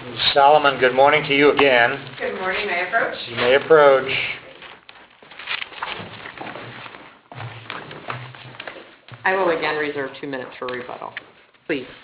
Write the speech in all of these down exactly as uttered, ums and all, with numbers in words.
Miz Solomon, good morning to you again. Good morning. May I approach? You may approach. I will again reserve two minutes for rebuttal. Please.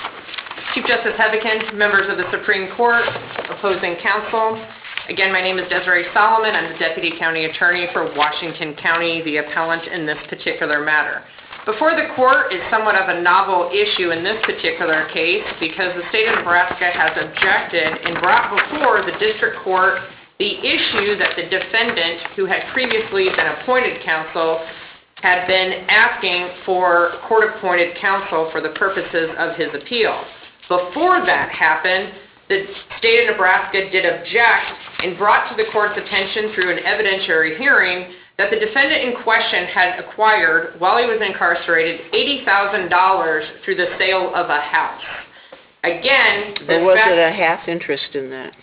Chief Justice Hebekin, members of the Supreme Court, opposing counsel. Again, my name is Desiree Solomon. I'm the Deputy County Attorney for Washington County, the appellant in this particular matter. Before the court is somewhat of a novel issue in this particular case because the state of Nebraska has objected and brought before the district court the issue that the defendant, who had previously been appointed counsel, had been asking for court-appointed counsel for the purposes of his appeal. Before that happened, the state of Nebraska did object and brought to the court's attention through an evidentiary hearing that the defendant in question had acquired, while he was incarcerated, eighty thousand dollars through the sale of a house. Again, the Or was fact, it a half interest in that?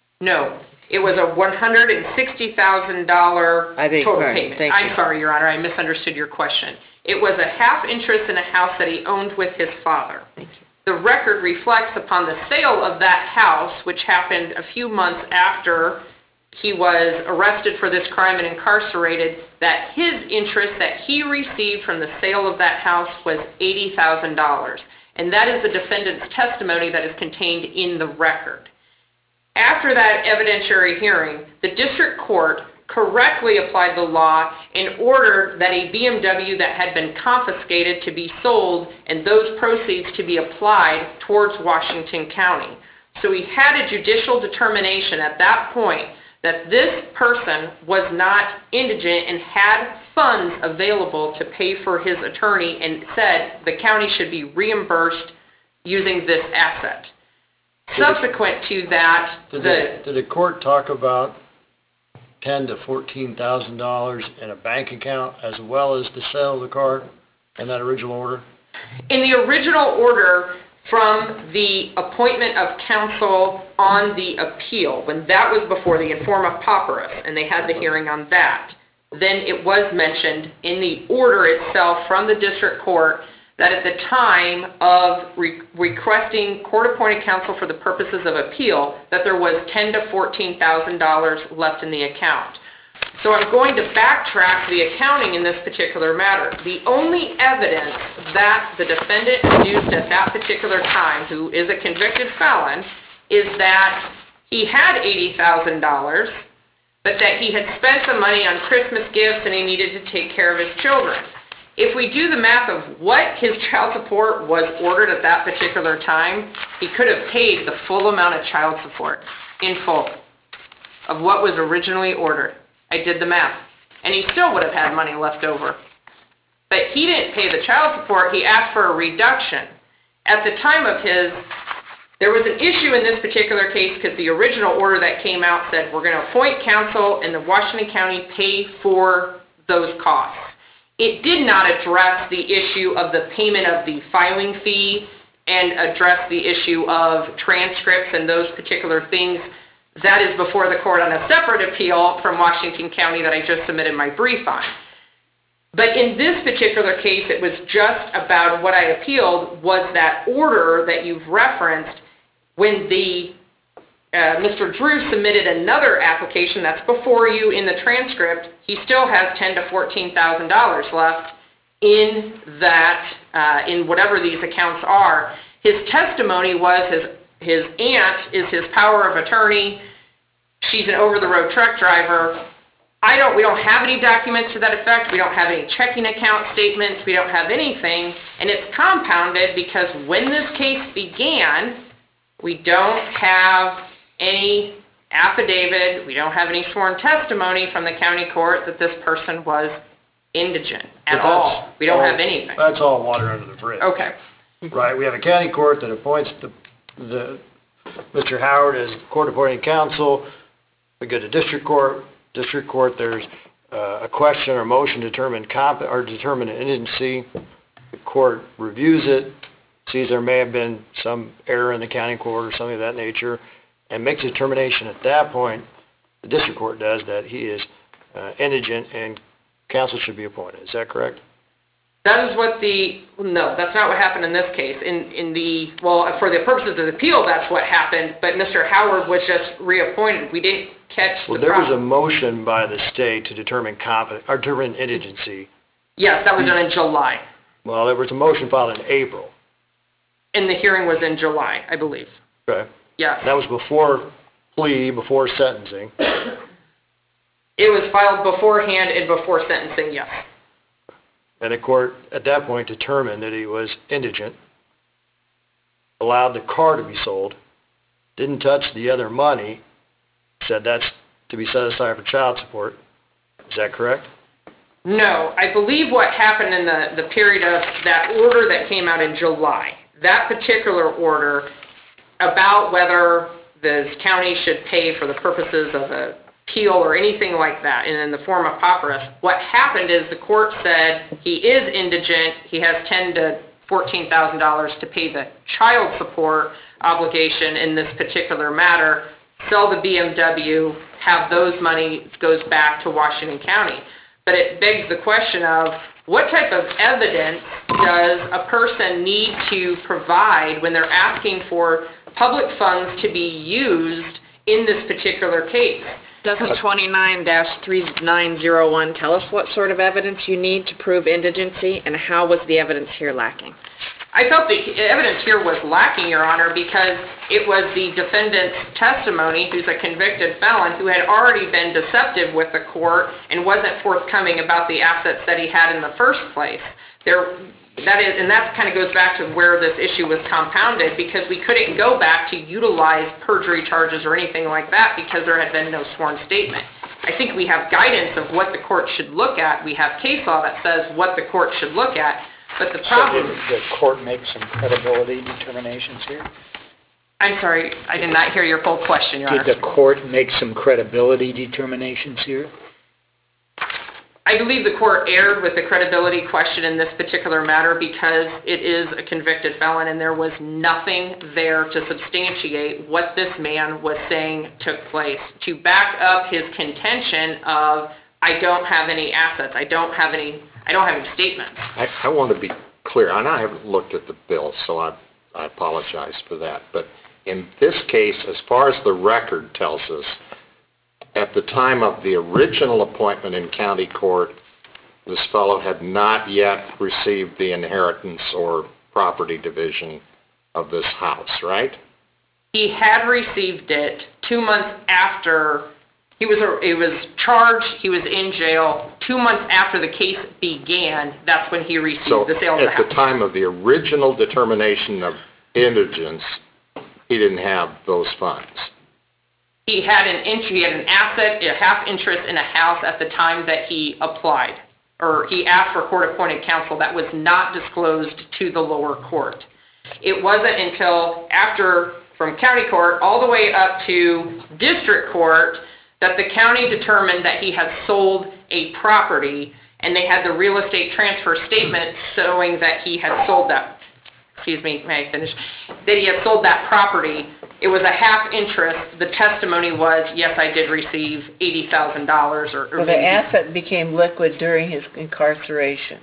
No, it was a one hundred sixty thousand dollars total payment. Thank I'm you. sorry, Your Honor, I misunderstood your question. It was a half interest in a house that he owned with his father. Thank you. The record reflects upon the sale of that house, which happened a few months after he was arrested for this crime and incarcerated, that his interest that he received from the sale of that house was eighty thousand dollars. And that is the defendant's testimony that is contained in the record. After that evidentiary hearing, the district court correctly applied the law and ordered that a B M W that had been confiscated to be sold and those proceeds to be applied towards Washington County. So we had a judicial determination at that point that this person was not indigent and had funds available to pay for his attorney and said the county should be reimbursed using this asset. Subsequent to that, Did the, the, did the court talk about ten to fourteen thousand dollars in a bank account as well as the sale of the car in that original order? in the original order from the appointment of counsel on the appeal, when that was before the Informa Papyrus, and they had the hearing on that, then it was mentioned in the order itself from the district court that at the time of re- requesting court-appointed counsel for the purposes of appeal, that there was ten to fourteen thousand dollars left in the account. So I'm going to backtrack the accounting in this particular matter. The only evidence that the defendant produced at that particular time, who is a convicted felon, is that he had eighty thousand dollars, but that he had spent the money on Christmas gifts and he needed to take care of his children. If we do the math of what his child support was ordered at that particular time, he could have paid the full amount of child support in full of what was originally ordered. I did the math. And he still would have had money left over. But he didn't pay the child support. He asked for a reduction. At the time of his, there was an issue in this particular case because the original order that came out said we're going to appoint counsel and the Washington County pay for those costs. It did not address the issue of the payment of the filing fee and address the issue of transcripts and those particular things. That is before the court on a separate appeal from Washington County that I just submitted my brief on. But in this particular case, it was just about what I appealed was that order that you've referenced when the uh, Mister Drew submitted another application that's before you in the transcript. He still has ten to fourteen thousand dollars left in that, uh, in whatever these accounts are. His testimony was his his aunt is his power of attorney. She's an over-the-road truck driver. I don't. We don't have any documents to that effect. We don't have any checking account statements. We don't have anything, and it's compounded because when this case began, we don't have any affidavit, we don't have any sworn testimony from the county court that this person was indigent at all. We don't all, have anything. That's all water under the bridge. Okay. Right, we have a county court that appoints the, the Mister Howard as court-appointed counsel. We go to district court. District court, there's uh, a question or motion to determine comp or determine indigency. The court reviews it, sees there may have been some error in the county court or something of that nature, and makes a determination at that point, the district court does, that he is uh, indigent and counsel should be appointed. Is that correct? That is what the, no, that's not what happened in this case. In, in the, well, for the purposes of the appeal, that's what happened, but Mister Howard was just reappointed. We didn't catch the Well, there was a problem. motion by the state to determine competent, or determine indigency. Yes, that was done in July, Well, there was a motion filed in April. and the hearing was in July, I believe. Okay. Yes. That was before plea, before sentencing. It was filed beforehand and before sentencing, yes. And the court, at that point, determined that he was indigent, allowed the car to be sold, didn't touch the other money, said that's to be set aside for child support. Is that correct? No, I believe what happened in the, the period of that order that came out in July, that particular order about whether the county should pay for the purposes of a appeal or anything like that, and in the form of papyrus, what happened is the court said he is indigent, he has ten to fourteen thousand dollars to pay the child support obligation in this particular matter, sell the B M W, have those money goes back to Washington County. But it begs the question of what type of evidence does a person need to provide when they're asking for public funds to be used in this particular case? Doesn't twenty-nine dash three nine zero one tell us what sort of evidence you need to prove indigency, and how was the evidence here lacking? I felt the evidence here was lacking, Your Honor, because it was the defendant's testimony, who's a convicted felon, who had already been deceptive with the court and wasn't forthcoming about the assets that he had in the first place. There, that is, and that kind of goes back to where this issue was compounded, because we couldn't go back to utilize perjury charges or anything like that because there had been no sworn statement. I think we have guidance of what the court should look at. We have case law that says what the court should look at. But the So problem... did the court make some credibility determinations here? I'm sorry, I did not hear your full question, Your Honor. Did the court make some credibility determinations here? I believe the court erred with the credibility question in this particular matter because it is a convicted felon and there was nothing there to substantiate what this man was saying took place. To back up his contention of, I don't have any assets, I don't have any, I don't have any statements. I, I want to be clear, and I haven't looked at the bill, so I, I apologize for that. But in this case, as far as the record tells us, at the time of the original appointment in county court, this fellow had not yet received the inheritance or property division of this house, right? He had received it two months after he was, he was charged, he was in jail. Two months after the case began, that's when he received the sale of the house. So at the time of the original determination of indigence, he didn't have those funds. He had an int- he had an asset, a half interest in a house at the time that he applied, or he asked for court-appointed counsel that was not disclosed to the lower court. It wasn't until after, from county court all the way up to district court, that the county determined that he had sold a property, and they had the real estate transfer statement showing that he had sold that, excuse me, may I finish? That he had sold that property. It was a half interest. The testimony was, yes, I did receive eighty thousand dollars or, or Well, the maybe- asset became liquid during his incarceration.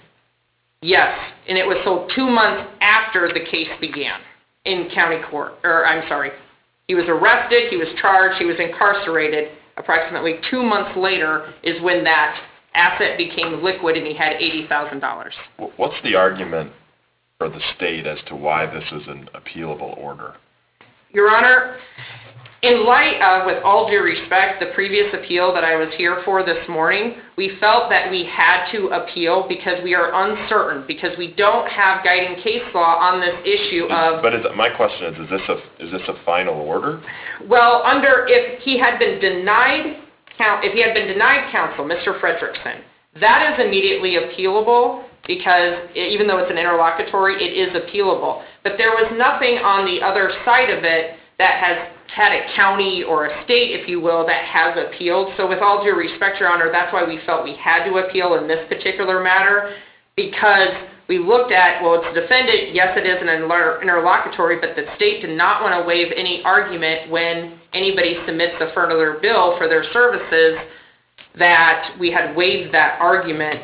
Yes, and it was sold two months after the case began in county court, or I'm sorry, he was arrested, he was charged, he was incarcerated. Approximately two months later is when that asset became liquid and he had eighty thousand dollars. What's the argument for the state as to why this is an appealable order? Your Honor, in light of, with all due respect, the previous appeal that I was here for this morning, we felt that we had to appeal because we are uncertain, because we don't have guiding case law on this issue of... But is, my question is, is this a, is this a final order? Well, under, if he had been denied, if he had been denied counsel, Mister Frederickson, that is immediately appealable because even though it's an interlocutory, it is appealable. But there was nothing on the other side of it that has had a county or a state, if you will, that has appealed. So with all due respect, Your Honor, that's why we felt we had to appeal in this particular matter, because we looked at, well, it's defendant, yes, it is an interlocutory, but the state did not want to waive any argument when anybody submits a further bill for their services, that we had waived that argument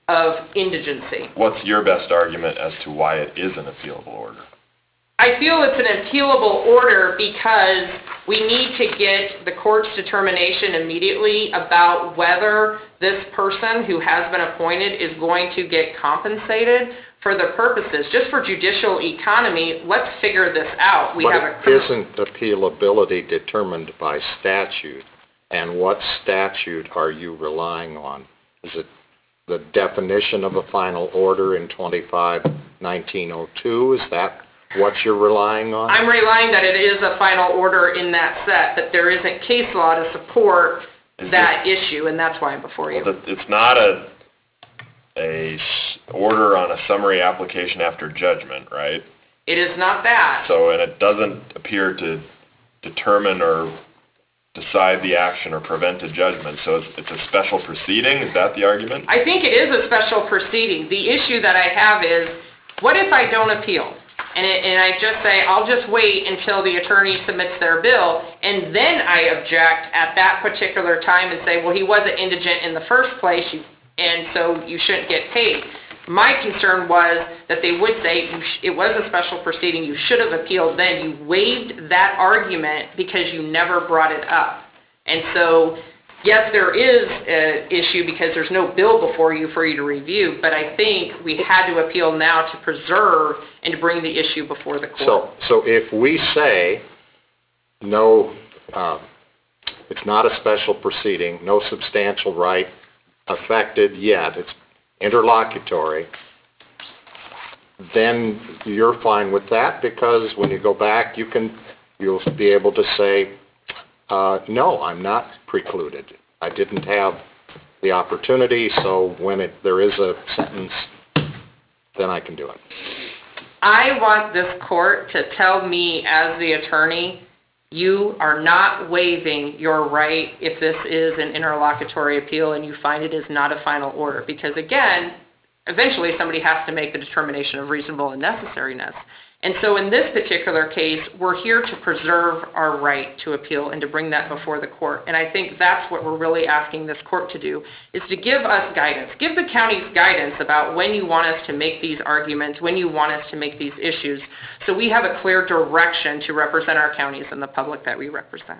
of indigency. What's your best argument as to why it is an appealable order? I feel it's an appealable order because we need to get the court's determination immediately about whether this person who has been appointed is going to get compensated for the purposes. Just for judicial economy, let's figure this out. We have a But isn't appealability determined by statute? And what statute are you relying on? Is it the definition of a final order in twenty-five nineteen oh two? Is that what you're relying on? I'm relying that it is a final order in that set, but there isn't case law to support Is that this- issue, and that's why I'm before you. Well, that- it's not a, a s- order on a summary application after judgment, right? It is not that. So, and it doesn't appear to determine or decide the action or prevent a judgment, so it's, it's a special proceeding? Is that the argument? I think it is a special proceeding. The issue that I have is, what if I don't appeal? And, it, and I just say, I'll just wait until the attorney submits their bill, and then I object at that particular time and say, well, he wasn't indigent in the first place, you, and so you shouldn't get paid. My concern was that they would say, you sh- it was a special proceeding, you should have appealed then. You waived that argument because you never brought it up. And so, yes, there is an issue because there's no bill before you for you to review, but I think we had to appeal now to preserve and to bring the issue before the court. So, so if we say, no, uh, it's not a special proceeding, no substantial right affected yet, it's interlocutory, then you're fine with that, because when you go back, you can, you'll be able to say, uh, no, I'm not precluded. I didn't have the opportunity, so when it, there is a sentence, then I can do it. I want this court to tell me as the attorney, you are not waiving your right if this is an interlocutory appeal and you find it is not a final order. Because again, eventually somebody has to make the determination of reasonable and necessariness. And so in this particular case, we're here to preserve our right to appeal and to bring that before the court. And I think that's what we're really asking this court to do, is to give us guidance. Give the counties guidance about when you want us to make these arguments, when you want us to make these issues, so we have a clear direction to represent our counties and the public that we represent.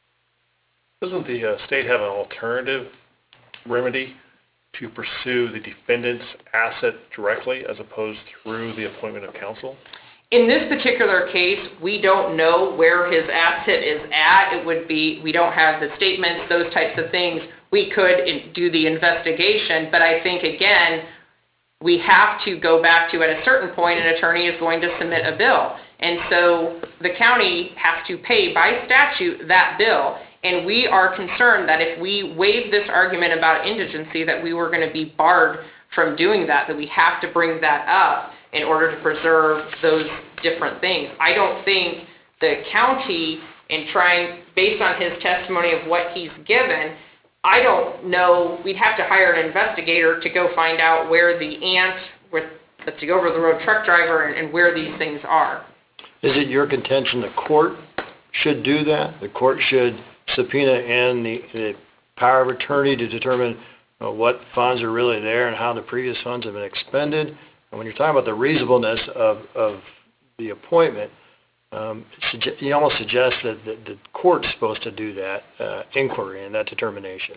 Doesn't the uh, state have an alternative remedy to pursue the defendant's asset directly as opposed through the appointment of counsel? In this particular case, we don't know where his asset is at. It would be, we don't have the statements, those types of things. We could in- do the investigation, but I think, again, we have to go back to, at a certain point, an attorney is going to submit a bill. And so the county has to pay by statute that bill. And we are concerned that if we waive this argument about indigency, that we were going to be barred from doing that, that we have to bring that up in order to preserve those different things. I don't think the county, in trying, based on his testimony of what he's given, I don't know, we'd have to hire an investigator to go find out where the ant, with the over-the-road truck driver, and, and where these things are. Is it your contention the court should do that? The court should subpoena in the, the power of attorney to determine uh, what funds are really there and how the previous funds have been expended? And when you're talking about the reasonableness of, of the appointment, um, you almost suggest that the, the court's supposed to do that uh, inquiry and that determination.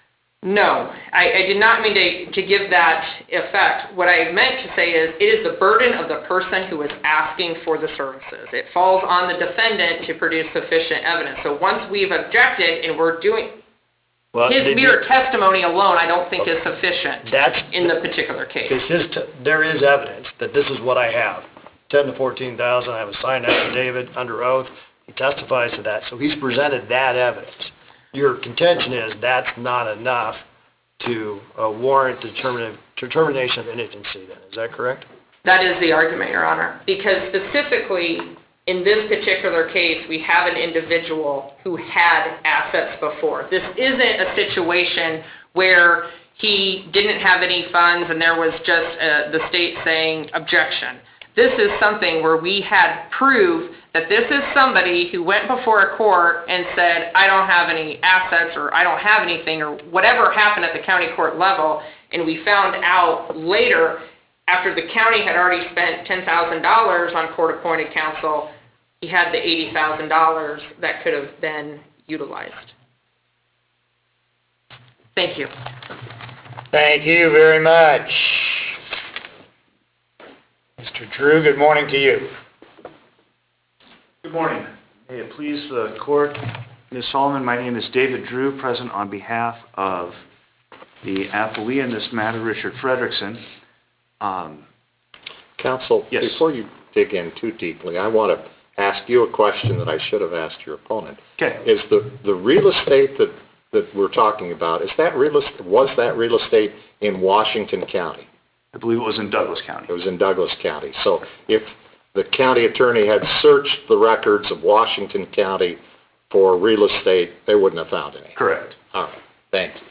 No, I, I did not mean to, to give that effect. What I meant to say is, it is the burden of the person who is asking for the services. It falls on the defendant to produce sufficient evidence. So once we've objected and we're doing, Well, his they- mere testimony alone, I don't think is sufficient That's in the particular case. Because his, t- there is evidence that this is what I have, ten to fourteen thousand, I have a signed affidavit under oath, he testifies to that, so he's presented that evidence. Your contention is that's not enough to uh, warrant determin- determination of indigency then, is that correct? That is the argument, Your Honor, because specifically in this particular case, we have an individual who had assets before. This isn't a situation where he didn't have any funds and there was just uh, the state saying objection. This is something where we had proof that this is somebody who went before a court and said, I don't have any assets, or I don't have anything, or whatever happened at the county court level, and we found out later, after the county had already spent ten thousand dollars on court-appointed counsel, he had the eighty thousand dollars that could have been utilized. Thank you. Thank you very much. Mister Drew, good morning to you. Good morning. May it please the court, Miz Solomon, my name is David Drew, present on behalf of the appellee in this matter, Richard Frederickson. Um, Counsel, Yes. before you dig in too deeply, I want to ask you a question that I should have asked your opponent. Okay. Is the, the real estate that, that we're talking about, is that real estate, was that real estate in Washington County? I believe it was in Douglas County. It was in Douglas County. So if the county attorney had searched the records of Washington County for real estate, they wouldn't have found any. Correct. All right, thank you.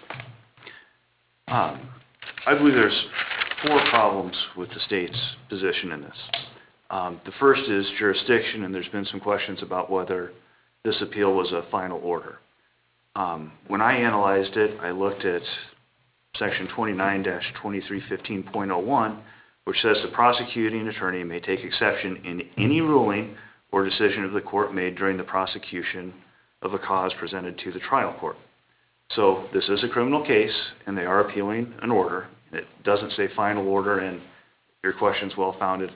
Um, I believe there's four problems with the state's position in this. Um, the first is jurisdiction, and there's been some questions about whether this appeal was a final order. Um, when I analyzed it, I looked at section twenty-nine dash twenty-three fifteen point oh one, which says the prosecuting attorney may take exception in any ruling or decision of the court made during the prosecution of a cause presented to the trial court. So this is a criminal case, and they are appealing an order. It doesn't say final order, and your question's well-founded.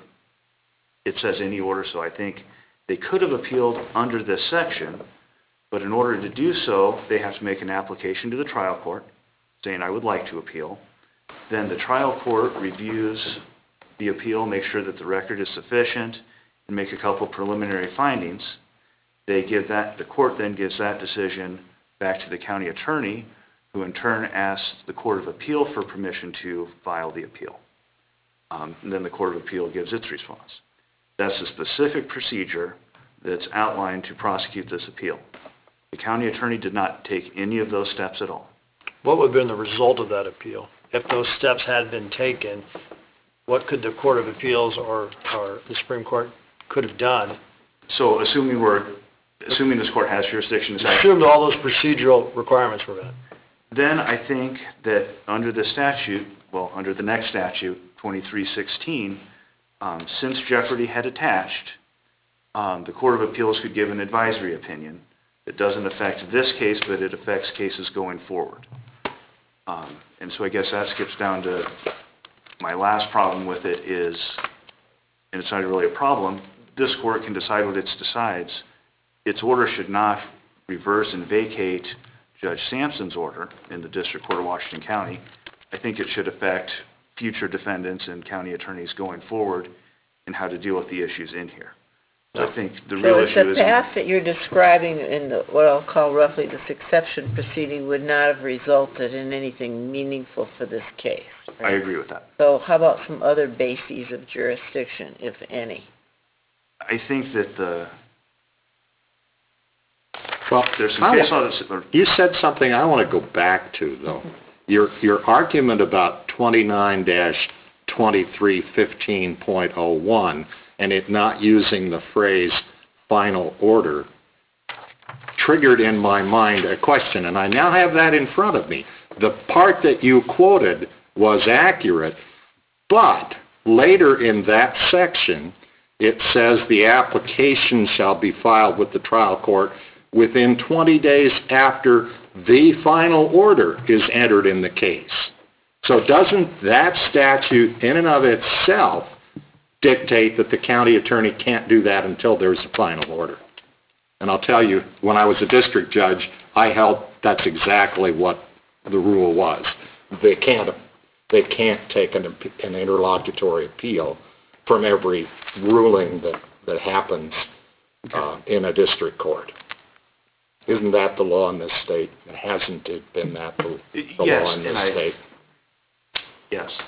It says any order, so I think they could have appealed under this section, but in order to do so, they have to make an application to the trial court saying, I would like to appeal. Then the trial court reviews the appeal, make sure that the record is sufficient, and make a couple preliminary findings. They give that, the court then gives that decision back to the county attorney, who in turn asks the Court of Appeal for permission to file the appeal. Um, and then the Court of Appeal gives its response. That's a specific procedure that's outlined to prosecute this appeal. The county attorney did not take any of those steps at all. What would have been the result of that appeal? If those steps had been taken, what could the Court of Appeals or, or the Supreme Court could have done? So assuming we're, assuming this court has jurisdiction to say, Assumed all those procedural requirements were met. then I think that under the statute, well, under the next statute, twenty-three sixteen, um, since jeopardy had attached, um, the Court of Appeals could give an advisory opinion. It doesn't affect this case, but it affects cases going forward. Um, and so I guess that skips down to my last problem with it is, and it's not really a problem, this court can decide what it decides. Its order should not reverse and vacate Judge Sampson's order in the District Court of Washington County. I think it should affect future defendants and county attorneys going forward and how to deal with the issues in here. So I think the real So issue the is... path that you're describing in the, what I'll call roughly this exception proceeding would not have resulted in anything meaningful for this case. I agree with that. So how about some other bases of jurisdiction, if any? I think that the, Well, there's some I case wa- law that's... You said something I want to go back to, though. Your, your argument about twenty-nine dash twenty-three fifteen point oh one and it not using the phrase final order triggered in my mind a question, and I now have that in front of me. The part that you quoted was accurate, but later in that section, it says the application shall be filed with the trial court within twenty days after the final order is entered in the case. So doesn't that statute in and of itself dictate that the county attorney can't do that until there's a final order? And I'll tell you, when I was a district judge, I held that's exactly what the rule was. They can't, they can't take an, an interlocutory appeal from every ruling that, that happens uh, in a district court. Isn't that the law in this state? Hasn't it been that the, the Yes, law in and this I- state? Yes.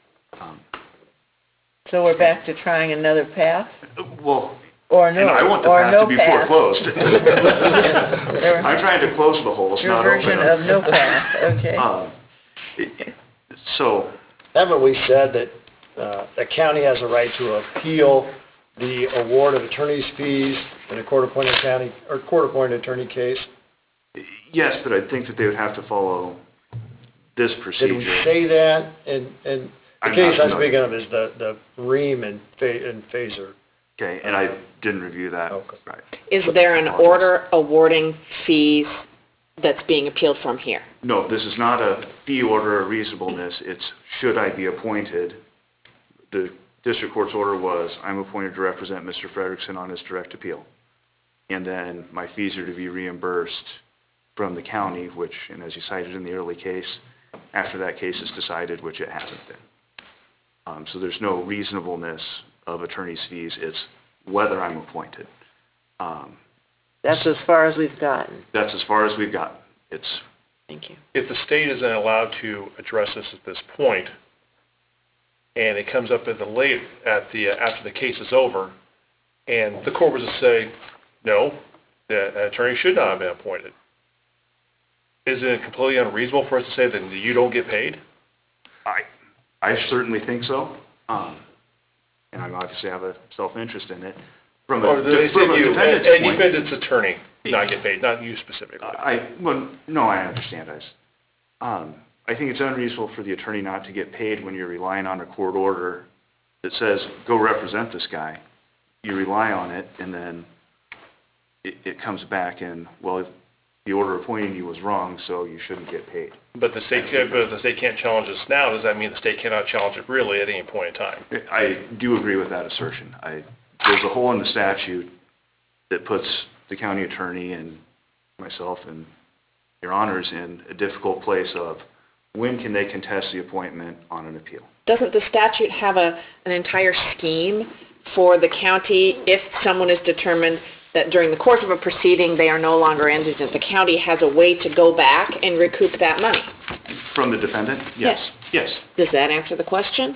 So we're back to trying another path? Well, Or no, and I want the or path no to be path? foreclosed. There- I'm trying to close the holes, Your not open version them. of no path, okay. Um, So, Haven't we said that uh, the county has a right to appeal the award of attorney's fees in a court-appointed county, or court-appointed attorney case? Yes, but I think that they would have to follow this procedure. Did we say that? And, and the I'm case not I'm familiar. speaking of is the, the Ream and Fa- and Phaser. Okay, and I didn't review that. Okay. Right. Is there an order awarding fees that's being appealed from here? No, this is not a fee order of reasonableness. It's should I be appointed? The district court's order was, I'm appointed to represent Mister Frederickson on his direct appeal. And then my fees are to be reimbursed from the county, which, and as you cited in the early case, after that case is decided, which it hasn't been. Um, so there's no reasonableness of attorney's fees. It's whether I'm appointed. Um, That's as far as we've gotten. that's as far as we've gotten. It's, Thank you. If the state isn't allowed to address this at this point, and it comes up at the late, at the, uh, after the case is over, and the court was to say, no, the attorney should not have been appointed, isn't it completely unreasonable for us to say that you don't get paid? I, I certainly think so. Um, and I obviously have a self-interest in it. From a, Or they from said a you, defendant's and point, defendant's attorney not get paid, not you specifically. I, well, no, I understand. I, s- um, I think it's unreasonable for the attorney not to get paid when you're relying on a court order that says, go represent this guy. You rely on it, and then it, it comes back and, well, the order appointing you was wrong, so you shouldn't get paid. But the state, but if the state can't challenge this now, does that mean the state cannot challenge it really at any point in time? I do agree with that assertion. I, there's a hole in the statute that puts the county attorney and myself and your honors in a difficult place of when can they contest the appointment on an appeal? Doesn't the statute have a, an entire scheme for the county if someone is determined that during the course of a proceeding they are no longer indigent? The county has a way to go back and recoup that money. From the defendant? Yes. Yes. Does that answer the question?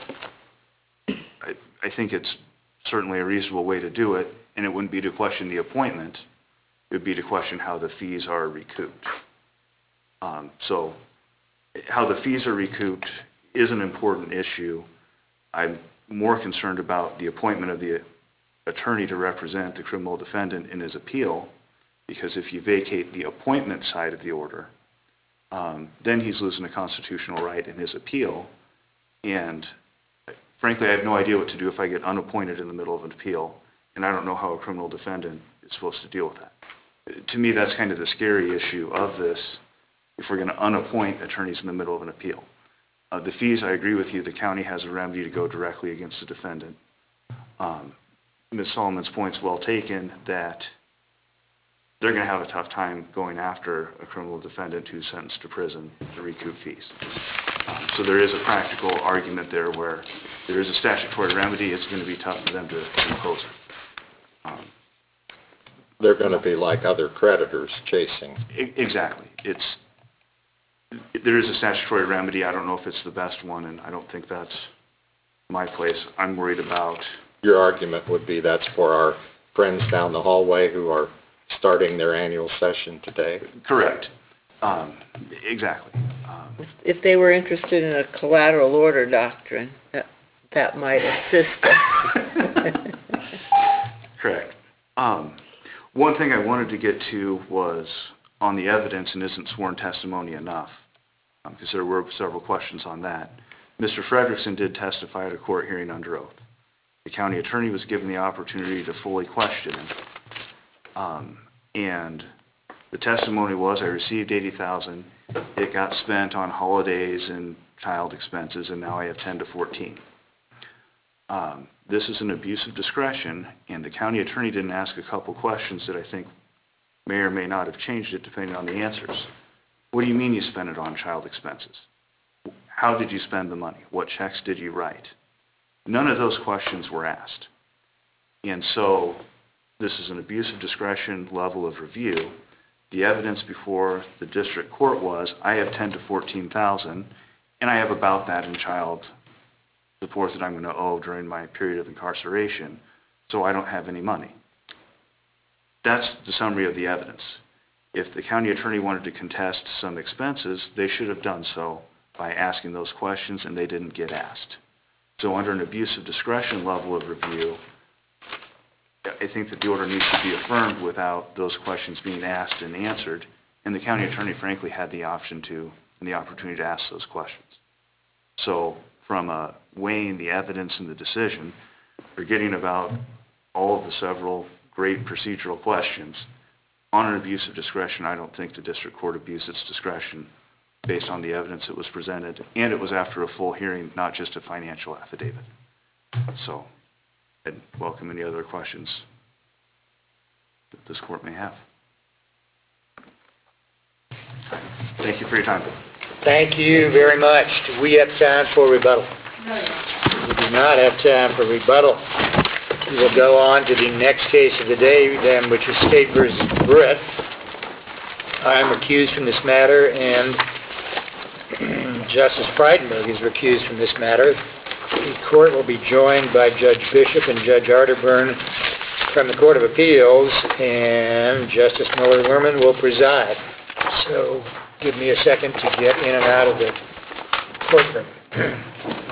I, I think it's certainly a reasonable way to do it, and it wouldn't be to question the appointment. It would be to question how the fees are recouped. Um, so how the fees are recouped is an important issue. I'm more concerned about the appointment of the attorney to represent the criminal defendant in his appeal, because if you vacate the appointment side of the order, um, then he's losing a constitutional right in his appeal. And frankly, I have no idea what to do if I get unappointed in the middle of an appeal, and I don't know how a criminal defendant is supposed to deal with that. To me, that's kind of the scary issue of this, if we're going to unappoint attorneys in the middle of an appeal. Uh, the fees, I agree with you, the county has a remedy to go directly against the defendant. Um, Miz Solomon's point's well taken that they're going to have a tough time going after a criminal defendant who's sentenced to prison to recoup fees. Um, so there is a practical argument there where there is a statutory remedy. It's going to be tough for them to impose it. Um, They're going to be like other creditors chasing. e- Exactly. It's, there is a statutory remedy. I don't know if it's the best one, and I don't think that's my place. I'm worried about, Your argument would be that's for our friends down the hallway who are starting their annual session today. correct. Um, Exactly. Um, If- If they were interested in a collateral order doctrine, that, that might assist us. Correct. Um, One thing I wanted to get to was on the evidence, and isn't sworn testimony enough? Because there were several questions on that. Mister Frederickson did testify at a court hearing under oath. The county attorney was given the opportunity to fully question him. Um, And the testimony was, I received eighty thousand dollars. It got spent on holidays and child expenses, and now I have ten to fourteen. Um, This is an abuse of discretion, and the county attorney didn't ask a couple questions that I think may or may not have changed it depending on the answers. What do you mean you spent it on child expenses? How did you spend the money? What checks did you write? None of those questions were asked. And so this is an abuse of discretion level of review. The evidence before the district court was, I have ten to fourteen thousand, and I have about that in child support that I'm going to owe during my period of incarceration, so I don't have any money. That's the summary of the evidence. If the county attorney wanted to contest some expenses, they should have done so by asking those questions, and they didn't get asked. So under an abuse of discretion level of review, I think that the order needs to be affirmed without those questions being asked and answered. And the county attorney frankly had the option to, and the opportunity to ask those questions. So from uh, weighing the evidence and the decision, forgetting about all of the several great procedural questions, on an abuse of discretion, I don't think the district court abused its discretion based on the evidence that was presented. And it was after a full hearing, not just a financial affidavit. So I'd welcome any other questions that this court may have. Thank you for your time. Thank you very much. Do we have time for rebuttal? We do not have time for rebuttal. We will go on to the next case of the day then, which is State versus Britt. I am recused from this matter, and Justice Frydenberg is recused from this matter. The court will be joined by Judge Bishop and Judge Arterburn from the Court of Appeals, and Justice Miller-Werman will preside. So give me a second to get in and out of the courtroom.